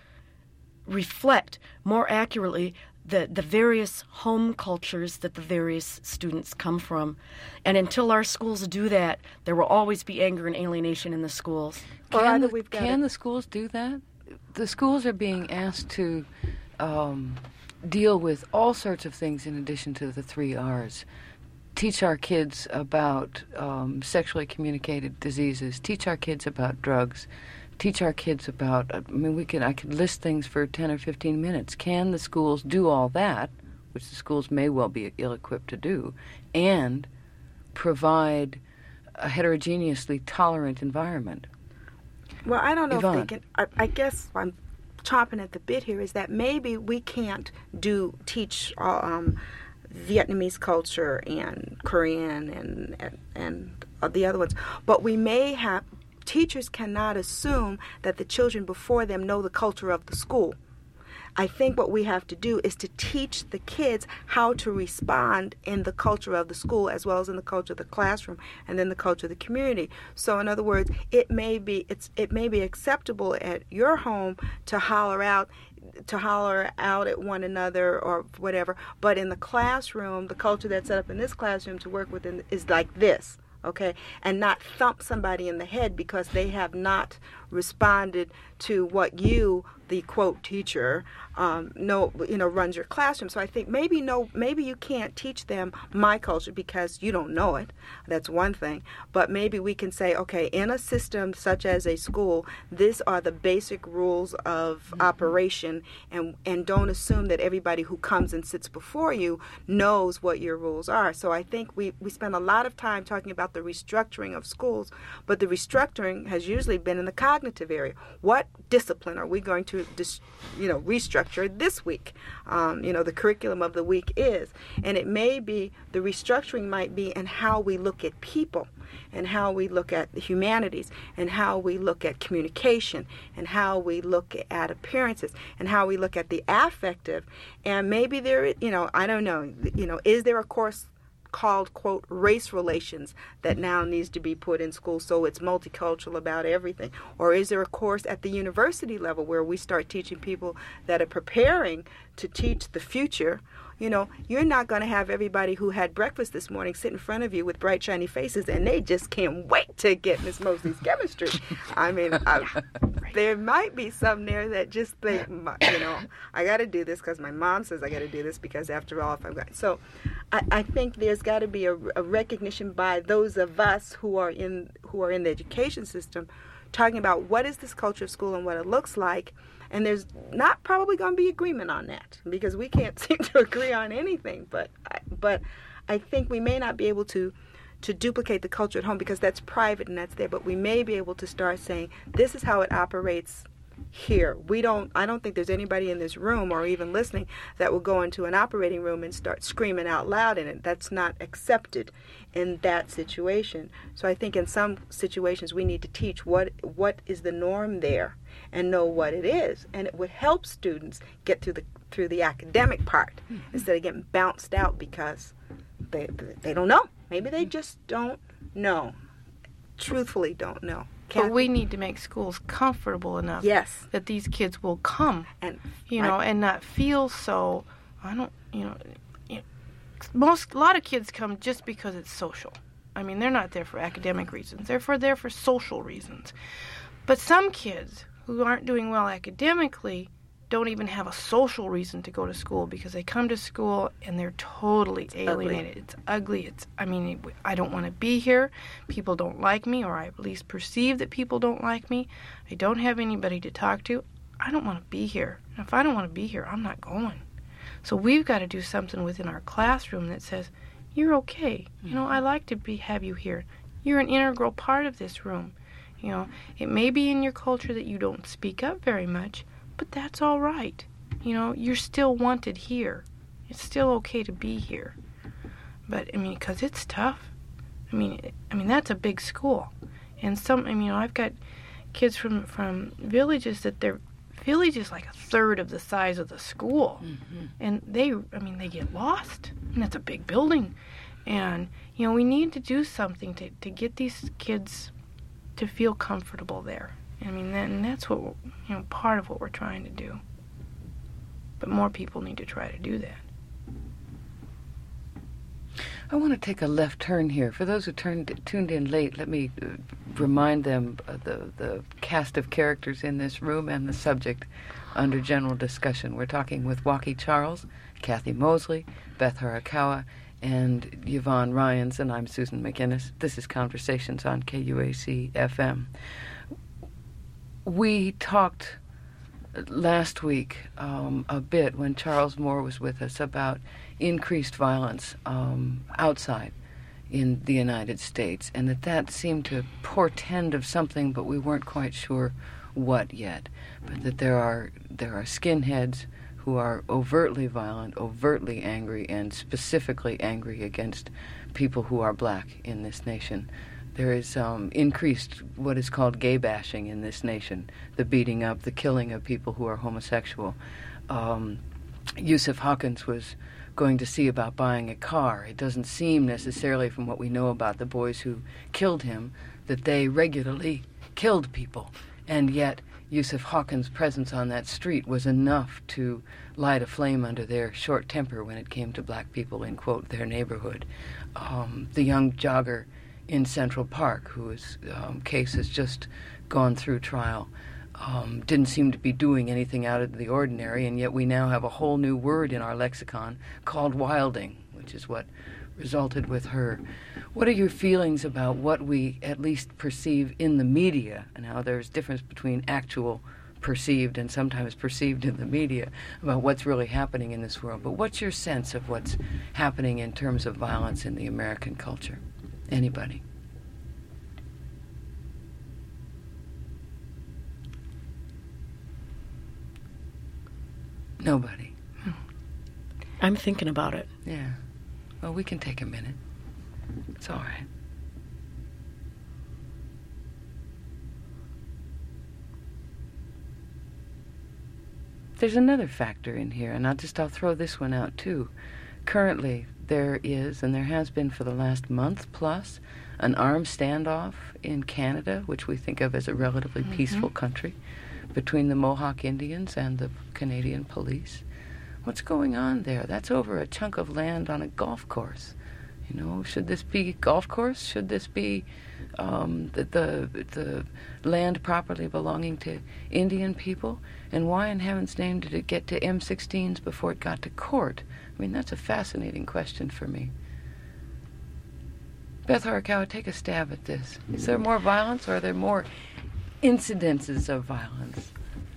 reflect more accurately the, the various home cultures that the various students come from. And until our schools do that, there will always be anger and alienation in the schools. Can, the, can the schools do that? The schools are being asked to um, deal with all sorts of things in addition to the three R's. Teach our kids about um, sexually communicated diseases. Teach our kids about drugs. Teach our kids about, I mean, we could, I could list things for ten or fifteen minutes. Can the schools do all that, which the schools may well be ill-equipped to do, and provide a heterogeneously tolerant environment? Well, I don't know Yvonne. if they can, I, I guess I'm chomping at the bit here, is that maybe we can't do, teach uh, um, Vietnamese culture and Korean and, and, and the other ones, but we may have teachers cannot assume that the children before them know the culture of the school. I think what we have to do is to teach the kids how to respond in the culture of the school as well as in the culture of the classroom and then the culture of the community. So in other words, it may be it's it may be acceptable at your home to holler out to holler out at one another or whatever, but in the classroom, the culture that's set up in this classroom to work within is like this. Okay, and not thump somebody in the head because they have not responded to what you, the quote teacher, um, know you know runs your classroom. So I think maybe no, maybe you can't teach them my culture because you don't know it. That's one thing. But maybe we can say, okay, in a system such as a school, these are the basic rules of mm-hmm. operation, and and don't assume that everybody who comes and sits before you knows what your rules are. So I think we we spend a lot of time talking about the restructuring of schools, but the restructuring has usually been in the cognitive area. What discipline are we going to, dis, you know, restructure this week? Um, you know, the curriculum of the week is, and it may be the restructuring might be in how we look at people, and how we look at the humanities, and how we look at communication, and how we look at appearances, and how we look at the affective, and maybe there, you know, I don't know, you know, is there a course called, quote, race relations that now needs to be put in school so it's multicultural about everything? Or is there a course at the university level where we start teaching people that are preparing to teach the future? You know, you're not going to have everybody who had breakfast this morning sit in front of you with bright, shiny faces, and they just can't wait to get Miss Mosley's chemistry. I mean, I, there might be some there that just think, you know, I got to do this because my mom says I got to do this because, after all, if I've got... So I, I think there's got to be a, a recognition by those of us who are in who are in the education system talking about what is this culture of school and what it looks like. And there's not probably going to be agreement on that because we can't seem to agree on anything. But I, but I think we may not be able to to duplicate the culture at home because that's private and that's there. But we may be able to start saying this is how it operates here. We don't. I don't think there's anybody in this room or even listening that will go into an operating room and start screaming out loud in it. That's not accepted in that situation. So I think in some situations we need to teach what what is the norm there and know what it is, and it would help students get through the through the academic part mm-hmm. instead of getting bounced out because they they don't know. Maybe they just don't know. Truthfully, don't know. But we need to make schools comfortable enough yes. that these kids will come, and you know, and not feel so. I don't, you know, you know, most a lot of kids come just because it's social. I mean, they're not there for academic reasons; they're for there for social reasons. But some kids who aren't doing well academically don't even have a social reason to go to school because they come to school and they're totally it's alienated. Ugly. It's ugly. It's, I mean, I don't want to be here. People don't like me, or I at least perceive that people don't like me. I don't have anybody to talk to. I don't want to be here. And if I don't want to be here, I'm not going. So we've got to do something within our classroom that says, you're okay. Mm-hmm. You know, I like to be have you here. You're an integral part of this room. You know, it may be in your culture that you don't speak up very much, but that's all right. You know, you're still wanted here. It's still okay to be here. But, I mean, because it's tough. I mean, it, I mean, that's a big school. And some, I mean, you know, I've got kids from, from villages that their village is like a third of the size of the school. Mm-hmm. And they, I mean, they get lost. And it's a big building. And, you know, we need to do something to, to get these kids to feel comfortable there. I mean, that, and that's what, we're, you know, part of what we're trying to do. But more people need to try to do that. I want to take a left turn here. For those who turned, tuned in late, let me uh, remind them of the, the cast of characters in this room and the subject under general discussion. We're talking with Wauke Charles, Kathy Mosley, Beth Harakawa, and Yvonne Ryans, and I'm Susan McInnes. This is Conversations on K U A C F M. We talked last week um, a bit when Charles Moore was with us about increased violence um, outside in the United States, and that that seemed to portend of something, but we weren't quite sure what yet. But that there are there are skinheads who are overtly violent, overtly angry, and specifically angry against people who are black in this nation. There is um, increased what is called gay bashing in this nation, the beating up, the killing of people who are homosexual. Um, Yusuf Hawkins was going to see about buying a car. It doesn't seem necessarily, from what we know about the boys who killed him, that they regularly killed people. And yet Yusuf Hawkins' presence on that street was enough to light a flame under their short temper when it came to black people in, quote, their neighborhood. Um, the young jogger in Central Park, whose um, case has just gone through trial, um, didn't seem to be doing anything out of the ordinary, and yet we now have a whole new word in our lexicon called wilding, which is what resulted with her. What are your feelings about what we at least perceive in the media, and how there's difference between actual perceived and sometimes perceived in the media about what's really happening in this world? But what's your sense of what's happening in terms of violence in the American culture? Anybody? Nobody. I'm thinking about it. Yeah. Well, we can take a minute. It's all right. There's another factor in here, and I'll just I'll throw this one out too. Currently, there is, and there has been for the last month plus, an armed standoff in Canada, which we think of as a relatively mm-hmm. peaceful country, between the Mohawk Indians and the Canadian police. What's going on there? That's over a chunk of land on a golf course. You know, should this be golf course? Should this be um, the, the the land properly belonging to Indian people? And why in heaven's name did it get to M sixteens before it got to court? I mean, that's a fascinating question for me. Beth Horikawa, take a stab at this. Is there more violence, or are there more incidences of violence?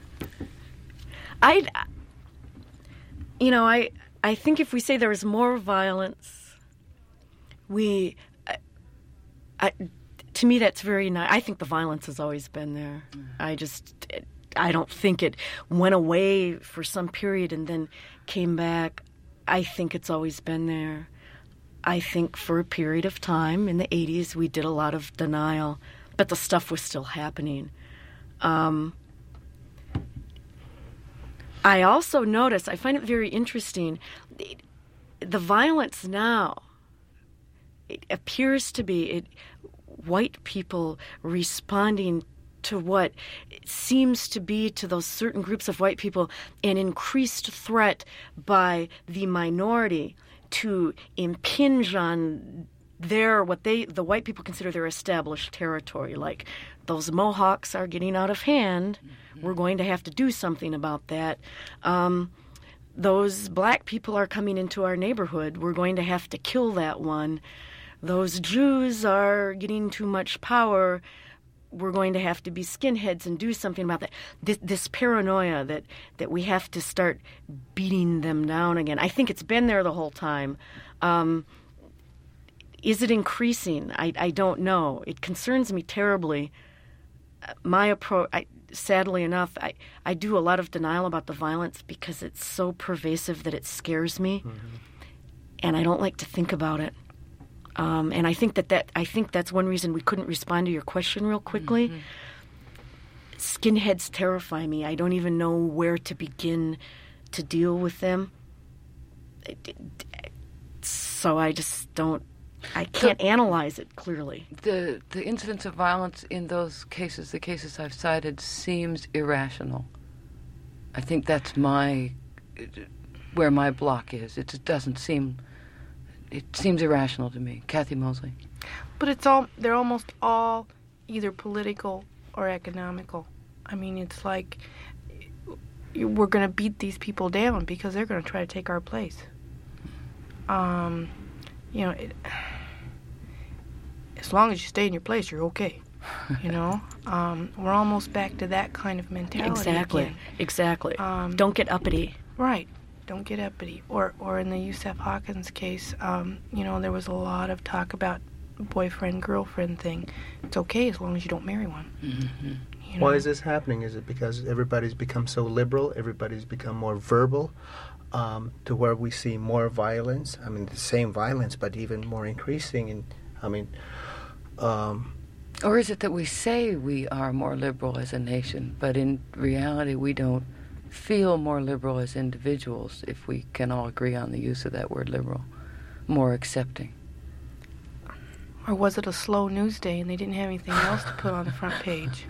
I, you know, I I think if we say there is more violence, we, I, I, to me, that's very nice. I think the violence has always been there. Mm. I just, it, I don't think it went away for some period and then came back. I think it's always been there. I think for a period of time in the eighties, we did a lot of denial, but the stuff was still happening. Um, I also notice, I find it very interesting, the, the violence now, it appears to be it, white people responding to what seems to be, to those certain groups of white people, an increased threat by the minority to impinge on their, what they, the white people consider their established territory. Like, those Mohawks are getting out of hand. Mm-hmm. We're going to have to do something about that. Um, those black people are coming into our neighborhood. We're going to have to kill that one. Those Jews are getting too much power. We're going to have to be skinheads and do something about that. This, this paranoia that, that we have to start beating them down again. I think it's been there the whole time. Um, is it increasing? I, I don't know. It concerns me terribly. My approach, I, sadly enough, I, I do a lot of denial about the violence because it's so pervasive that it scares me. Mm-hmm. And I don't like to think about it. Um, and I think that, that I think that's one reason we couldn't respond to your question real quickly. Mm-hmm. Skinheads terrify me. I don't even know where to begin to deal with them. So I just don't. I can't the, analyze it clearly. The the incidence of violence in those cases, the cases I've cited, seems irrational. I think that's my where my block is. It just doesn't seem. It seems irrational to me. Kathy Mosley. But it's all, they're almost all either political or economical. I mean, it's like we're going to beat these people down because they're going to try to take our place. Um, you know, it, as long as you stay in your place, you're okay. You know, um, we're almost back to that kind of mentality. Exactly, again. exactly. Um, Don't get uppity. Right. Don't get uppity. Or or in the Yusuf Hawkins case, um, you know, there was a lot of talk about boyfriend-girlfriend thing. It's okay as long as you don't marry one. Mm-hmm. You know? Why is this happening? Is it because everybody's become so liberal, everybody's become more verbal, um, to where we see more violence? I mean, the same violence, but even more increasing. And I mean, Um, or is it that we say we are more liberal as a nation, but in reality we don't feel more liberal as individuals, if we can all agree on the use of that word liberal, more accepting? Or was it a slow news day and they didn't have anything else to put on the front page?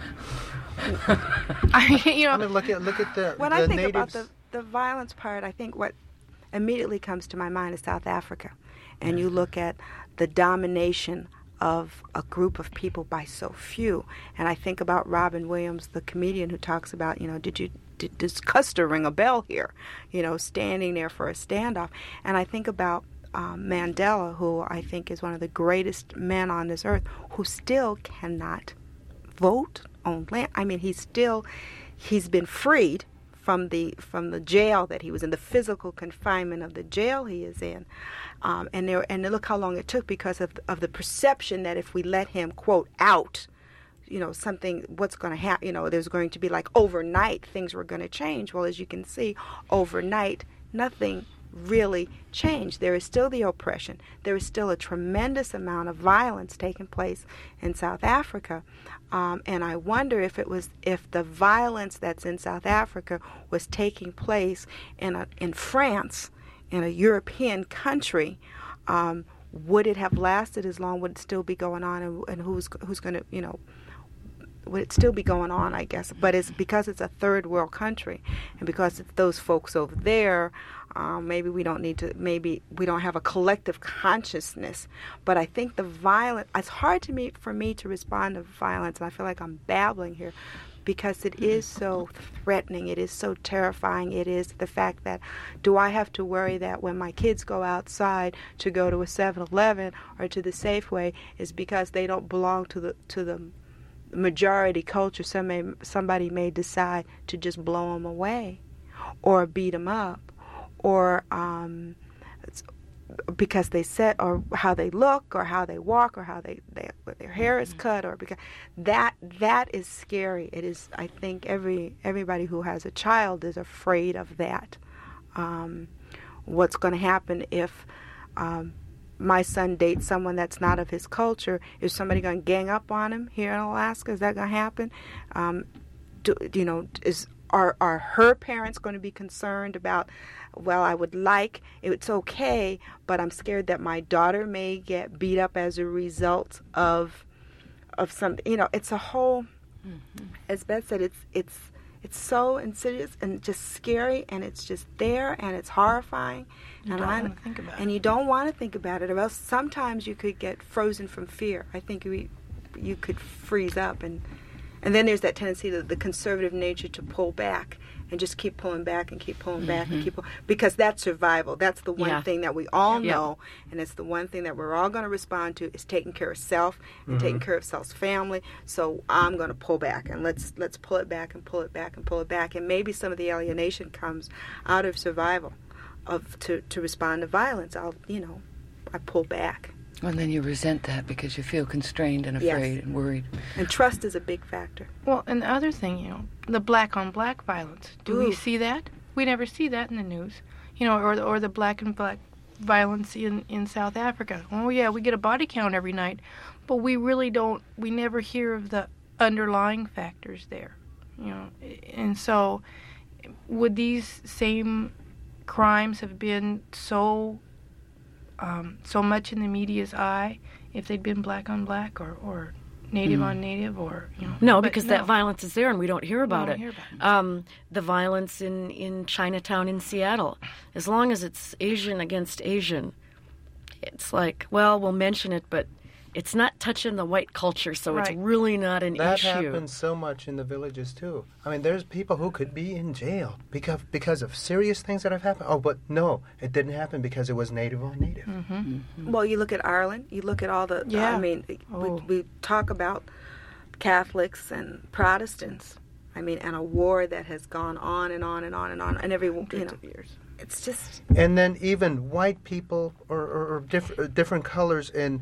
I, you know, I mean, look at look at the when the I think natives. about the, the violence part, I think what immediately comes to my mind is South Africa. And you look at the domination of a group of people by so few. And I think about Robin Williams, the comedian, who talks about, you know, did you did, does Custer ring a bell here? You know, standing there for a standoff. And I think about um, Mandela, who I think is one of the greatest men on this earth, who still cannot vote on land. I mean, he's still, he's been freed from the from the jail that he was in, the physical confinement of the jail he is in. Um, and there, and look how long it took because of of the perception that if we let him, quote, out, you know, something, what's going to happen, you know, there's going to be like overnight things were going to change. Well, as you can see, overnight, nothing really changed. There is still the oppression. There is still a tremendous amount of violence taking place in South Africa. Um, and I wonder if it was, if the violence that's in South Africa was taking place in a, in France, in a European country, um, would it have lasted as long? Would it still be going on? And, and who's who's going to, you know, would it still be going on, I guess? But it's because it's a third world country, and because it's those folks over there, um, maybe we don't need to, maybe we don't have a collective consciousness. But I think the violence, it's hard to me for me to respond to violence, and I feel like I'm babbling here, because it is so threatening, it is so terrifying. It is the fact that, do I have to worry that when my kids go outside to go to a seven eleven or to the Safeway is because they don't belong to the to the majority culture? Somebody, somebody may decide to just blow them away or beat them up, or um, because they set, or how they look, or how they walk, or how they, they their hair is cut, or because that that is scary. It is. I think every everybody who has a child is afraid of that. Um, what's going to happen if um, my son dates someone that's not of his culture? Is somebody going to gang up on him here in Alaska? Is that going to happen? Um, do, you know, is are are her parents going to be concerned about, well, I would like, it's okay, but I'm scared that my daughter may get beat up as a result of of something. You know, it's a whole, mm-hmm. as Beth said, it's it's it's so insidious and just scary, and it's just there, and it's horrifying. You and don't I, want to think about and it. you don't want to think about it, or else sometimes you could get frozen from fear. I think we, you could freeze up, and and then there's that tendency, the, the conservative nature, to pull back and just keep pulling back and keep pulling back mm-hmm. and keep pulling, because that's survival. That's the one yeah. thing that we all yeah. know, and it's the one thing that we're all going to respond to, is taking care of self and mm-hmm. taking care of self's family. So I'm going to pull back, and let's let's pull it back and pull it back and pull it back, and maybe some of the alienation comes out of survival, of to to respond to violence. I'll you know, I pull back. And then you resent that because you feel constrained and afraid Yes. and worried. And trust is a big factor. Well, and the other thing, you know, the black-on-black violence. Do Ooh. we see that? We never see that in the news. You know, or the, or the black-and-black violence in, in South Africa. Oh, yeah, we get a body count every night, but we really don't, we never hear of the underlying factors there. You know, and so would these same crimes have been so Um, so much in the media's eye if they'd been black on black, or, or native Mm. on native, or, you know. No, but because no. that violence is there and we don't hear about don't it. hear about it. Um, the violence in, in Chinatown in Seattle, as long as it's Asian against Asian, it's like, well, we'll mention it, but it's not touching the white culture, so Right. it's really not an That issue. happens so much in the villages too. I mean, there's people who could be in jail because because of serious things that have happened. Oh, but no, it didn't happen because it was native on native. Mm-hmm. Mm-hmm. Well, you look at Ireland, you look at all the, Yeah. I mean, Oh. we, we talk about Catholics and Protestants, I mean, and a war that has gone on and on and on and on, and every, you Hundreds know, of years. it's just, And then even white people or, or, or diff- uh, different colors in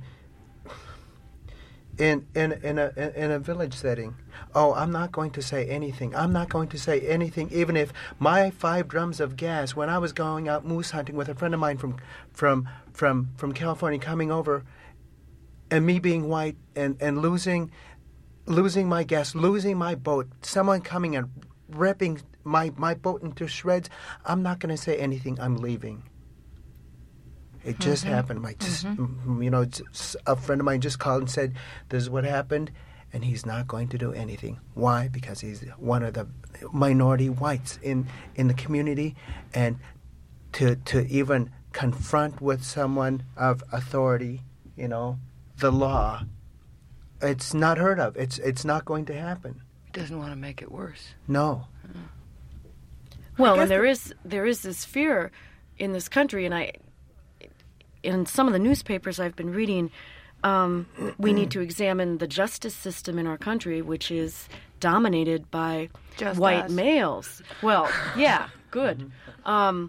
in in in a in a village setting. Oh, I'm not going to say anything. I'm not going to say anything, even if my five drums of gas. When I was going out moose hunting with a friend of mine from from from from California, coming over, and me being white and, and losing losing my guests, losing my boat, someone coming and ripping my, my boat into shreds, I'm not going to say anything. I'm leaving. It just mm-hmm. happened. My just, mm-hmm. you know, just, a friend of mine just called and said, "This is what happened," and he's not going to do anything. Why? Because he's one of the minority whites in, in the community, and to to even confront with someone of authority, you know, the law, it's not heard of. It's it's not going to happen. He doesn't want to make it worse. No. Mm. Well, and there is there is this fear in this country, and I. In some of the newspapers I've been reading, um, we need to examine the justice system in our country, which is dominated by Just white us. males. Well, yeah, good. Um,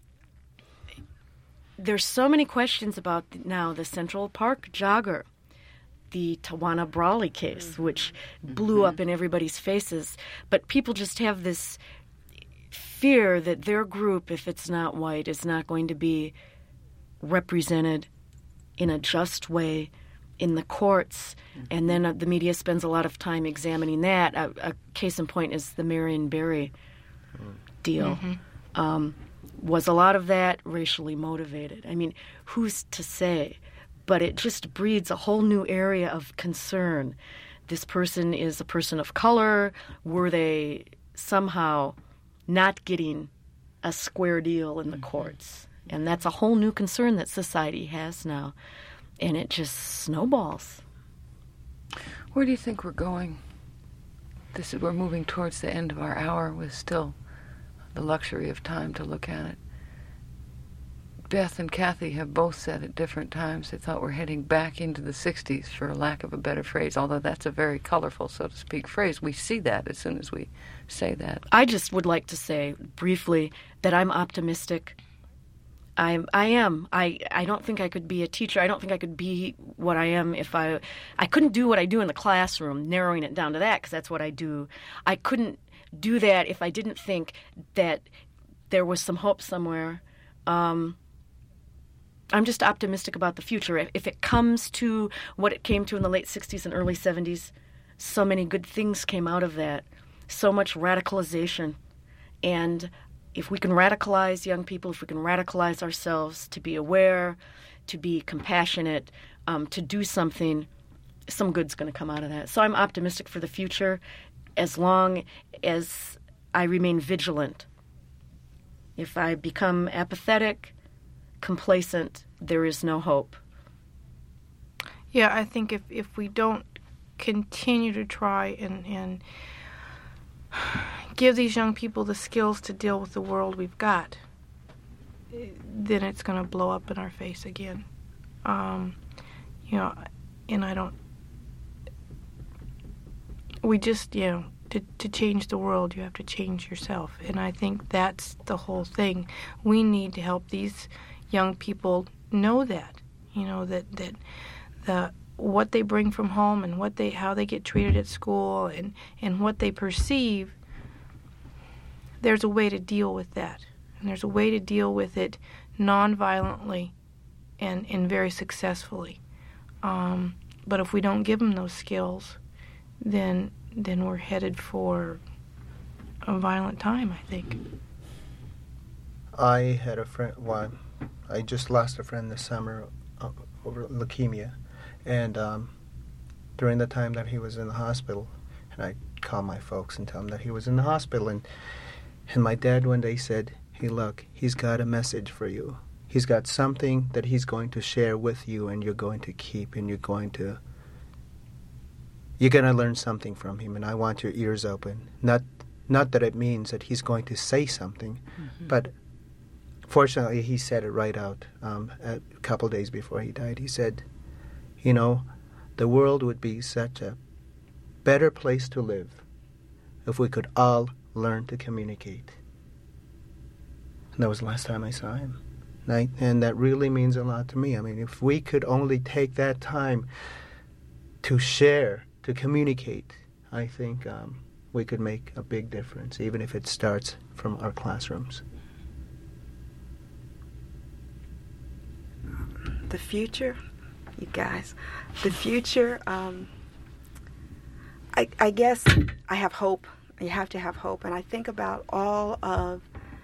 there's so many questions about now the Central Park jogger, the Tawana Brawley case, which blew up in everybody's faces. But people just have this fear that their group, if it's not white, is not going to be represented in a just way in the courts, mm-hmm. and then uh, the media spends a lot of time examining that. A, a case in point is the Marion Barry mm. deal. Mm-hmm. Um, was a lot of that racially motivated? I mean, who's to say? But it just breeds a whole new area of concern. This person is a person of color. Were they somehow not getting a square deal in the mm-hmm. courts? And that's a whole new concern that society has now. And it just snowballs. Where do you think we're going? This is, we're moving towards the end of our hour with still the luxury of time to look at it. Beth and Kathy have both said at different times they thought we're heading back into the sixties, for a lack of a better phrase, although that's a very colorful, so to speak, phrase. We see that as soon as we say that. I just would like to say briefly that I'm optimistic. I I am. I, I don't think I could be a teacher. I don't think I could be what I am if I... I couldn't do what I do in the classroom, narrowing it down to that, because that's what I do. I couldn't do that if I didn't think that there was some hope somewhere. Um, I'm just optimistic about the future. If, if it comes to what it came to in the late sixties and early seventies, so many good things came out of that. So much radicalization. And if we can radicalize young people, if we can radicalize ourselves to be aware, to be compassionate, um, to do something, some good's going to come out of that. So I'm optimistic for the future as long as I remain vigilant. If I become apathetic, complacent, there is no hope. Yeah, I think if, if we don't continue to try and, and give these young people the skills to deal with the world we've got, then it's going to blow up in our face again. Um, you know, and I don't... We just, you know, to, to change the world, you have to change yourself. And I think that's the whole thing. We need to help these young people know that, you know, that, that the what they bring from home and what they how they get treated at school and, and what they perceive, there's a way to deal with that. And there's a way to deal with it non-violently and, and very successfully. Um, but if we don't give them those skills, then then we're headed for a violent time, I think. I had a friend, well, I just lost a friend this summer uh, over leukemia. And um, during the time that he was in the hospital, and I called my folks and tell them that he was in the hospital, and and my dad one day said, "Hey, look, he's got a message for you. He's got something that he's going to share with you, and you're going to keep, and you're going to you're going to learn something from him, and I want your ears open." Not not that it means that he's going to say something, mm-hmm. but fortunately he said it right out. Um, a couple days before he died, he said, "You know, the world would be such a better place to live if we could all learn to communicate." And that was the last time I saw him. And, I, and that really means a lot to me. I mean, if we could only take that time to share, to communicate, I think um, we could make a big difference, even if it starts from our classrooms. The future? you guys. The future, um, I, I guess I have hope. You have to have hope. And I think about all of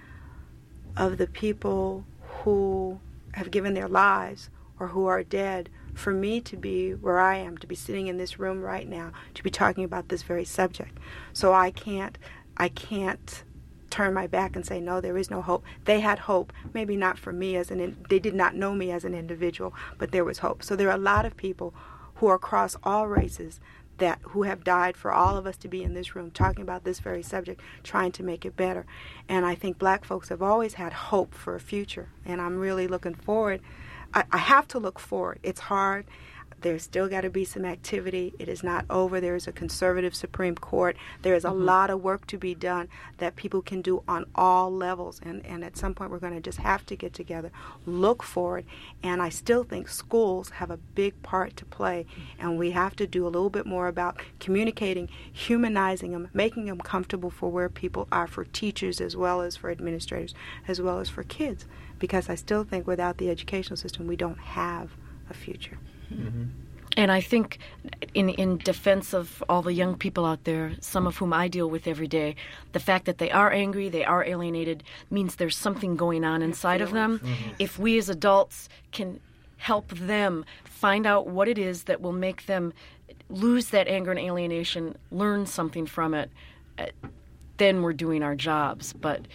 of the people who have given their lives or who are dead for me to be where I am, to be sitting in this room right now, to be talking about this very subject. So I can't, I can't turn my back and say, no, there is no hope. They had hope, maybe not for me as an, in, they did not know me as an individual, but there was hope. So there are a lot of people who are across all races that who have died for all of us to be in this room talking about this very subject, trying to make it better. And I think black folks have always had hope for a future, and I'm really looking forward. I, I have to look forward. It's hard. There's still got to be some activity. It is not over. There is a conservative Supreme Court. There is a mm-hmm. lot of work to be done that people can do on all levels. And, and at some point, we're going to just have to get together, look forward. And I still think schools have a big part to play. And we have to do a little bit more about communicating, humanizing them, making them comfortable for where people are, for teachers as well as for administrators, as well as for kids. Because I still think without the educational system, we don't have a future. Mm-hmm. And I think in in defense of all the young people out there, some of whom I deal with every day, the fact that they are angry, they are alienated, means there's something going on inside of them. Mm-hmm. If we as adults can help them find out what it is that will make them lose that anger and alienation, learn something from it, then we're doing our jobs. But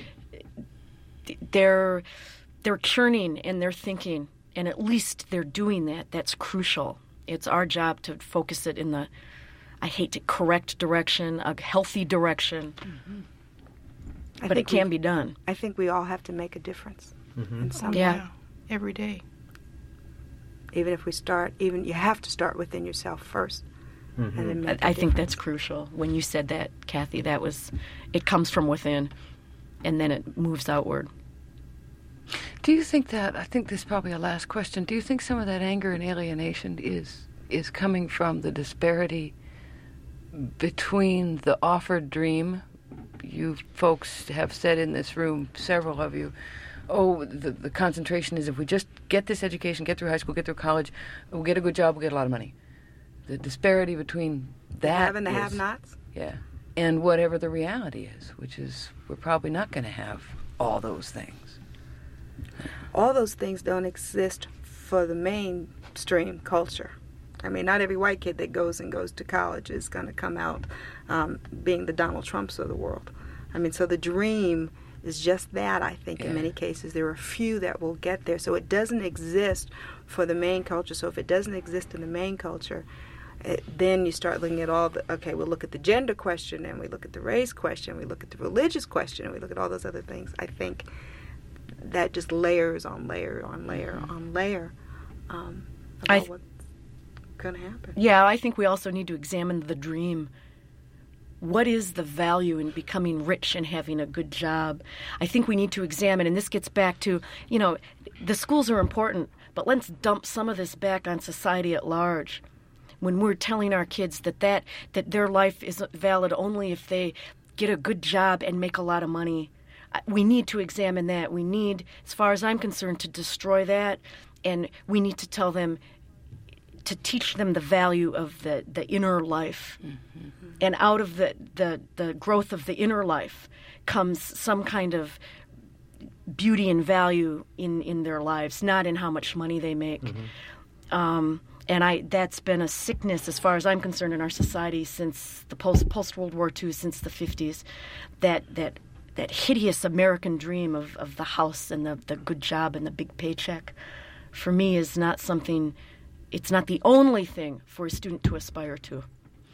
they're they're churning and they're thinking. And at least they're doing that. That's crucial. It's our job to focus it in the, I hate to correct direction, a healthy direction. Mm-hmm. But it can we, be done. I think we all have to make a difference mm-hmm. in some yeah. way. Every day. Even if we start, even you have to start within yourself first. Mm-hmm. And then make I, I think that's crucial. When you said that, Kathy, that was, it comes from within, and then it moves outward. Do you think that, I think this is probably a last question, do you think some of that anger and alienation is is coming from the disparity between the offered dream? You folks have said in this room, several of you, oh, the, the concentration is if we just get this education, get through high school, get through college, we'll get a good job, we'll get a lot of money. The disparity between that the have and the is, have-nots? Yeah, and whatever the reality is, which is we're probably not going to have all those things. All those things don't exist for the mainstream culture. I mean, not every white kid that goes and goes to college is going to come out um, being the Donald Trumps of the world. I mean, so the dream is just that, I think, yeah. in many cases. There are a few that will get there. So it doesn't exist for the main culture. So if it doesn't exist in the main culture, it, then you start looking at all the, okay, we'll look at the gender question, and we look at the race question, we look at the religious question, and we look at all those other things. I think that just layers on layer on layer mm-hmm. on layer um, about th- what's going to happen. Yeah, I think we also need to examine the dream. What is the value in becoming rich and having a good job? I think we need to examine, and this gets back to, you know, the schools are important, but let's dump some of this back on society at large. When we're telling our kids that, that, that their life is valid only if they get a good job and make a lot of money, we need to examine that. We need, as far as I'm concerned, to destroy that, and we need to tell them, to teach them the value of the, the inner life. Mm-hmm. And out of the, the, the growth of the inner life comes some kind of beauty and value in, in their lives, not in how much money they make. Mm-hmm. Um, and I that's been a sickness, as far as I'm concerned, in our society since the post, post-World War Two, since the fifties, that that that hideous American dream of, of the house and the, the good job and the big paycheck, for me, is not something, it's not the only thing for a student to aspire to.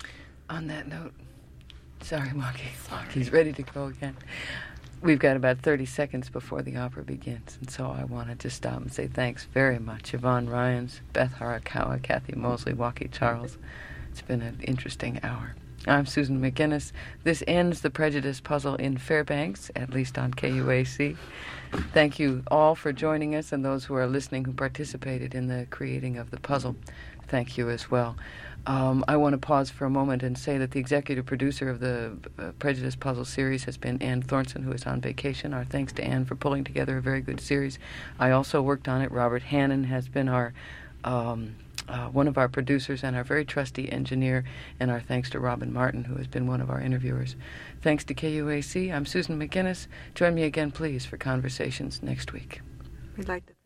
On that note, sorry, Monkey. Monkey's ready to go again. We've got about thirty seconds before the opera begins, and so I want to just stop and say thanks very much. Yvonne Ryans, Beth Harakawa, Kathy Mosley, Wauke Charles. It's been an interesting hour. I'm Susan McGinnis. This ends the Prejudice Puzzle in Fairbanks, at least on K U A C. Thank you all for joining us, and those who are listening who participated in the creating of the puzzle. Thank you as well. Um, I want to pause for a moment and say that the executive producer of the uh, Prejudice Puzzle series has been Ann Thornton, who is on vacation. Our thanks to Ann for pulling together a very good series. I also worked on it. Robert Hannon has been our um, uh, one of our producers and our very trusty engineer, and our thanks to Robin Martin, who has been one of our interviewers. Thanks to K U A C, I'm Susan McGinnis. Join me again, please, for Conversations next week. We'd like to